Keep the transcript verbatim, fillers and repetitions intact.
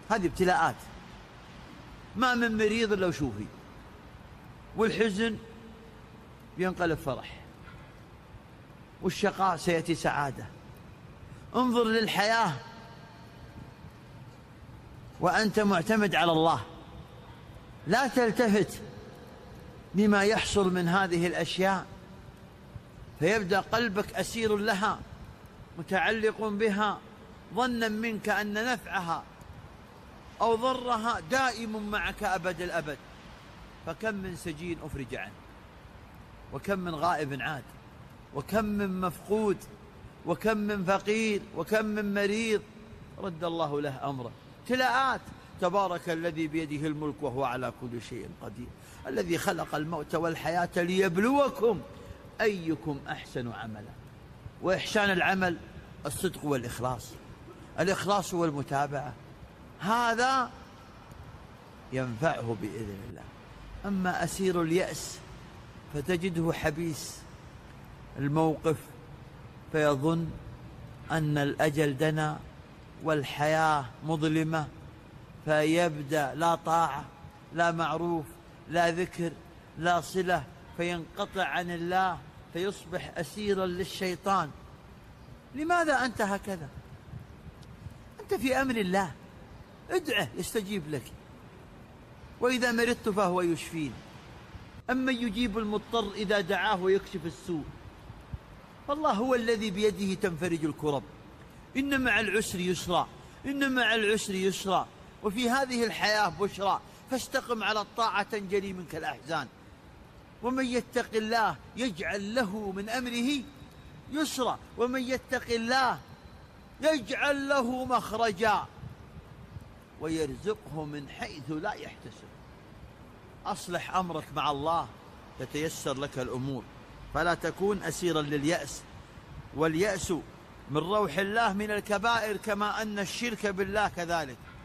هذه ابتلاءات، ما من مريض إلا وشوفي، والحزن ينقلب فرح، والشقاء سيأتي سعادة. انظر للحياة وأنت معتمد على الله، لا تلتفت لما يحصل من هذه الأشياء، فيبدأ قلبك أسير لها متعلق بها، ظنا منك أن نفعها أو ضرها دائم معك أبد الأبد. فكم من سجين أفرج عنه، وكم من غائب عاد، وكم من مفقود، وكم من فقير، وكم من مريض رد الله له أمره. ابتلاءات. تبارك الذي بيده الملك وهو على كل شيء قدير، الذي خلق الموت والحياة ليبلوكم أيكم أحسن عملا. وإحسان العمل الصدق والإخلاص، الإخلاص والمتابعة، هذا ينفعه بإذن الله. أما أسير اليأس فتجده حبيس الموقف، فيظن أن الأجل دنا والحياة مظلمة، فيبدأ لا طاعة لا معروف لا ذكر لا صلة، فينقطع عن الله، فيصبح أسيرا للشيطان. لماذا أنت هكذا؟ أنت في أمر الله، ادعه يستجيب لك، وإذا مرضت فهو يشفين. أما يجيب المضطر إذا دعاه ويكشف السوء، فالله هو الذي بيده تنفرج الكرب. إن مع العسر يسرا، إن مع العسر يسرا، وفي هذه الحياة بشرى، فاستقم على الطاعة تنجلي منك الأحزان. ومن يتق الله يجعل له من أمره يسرا، ومن يتق الله يجعل له مخرجا ويرزقه من حيث لا يحتسب. أصلح أمرك مع الله تتيسر لك الأمور، فلا تكون أسيرا لليأس. واليأس من روح الله من الكبائر، كما أن الشرك بالله كذلك.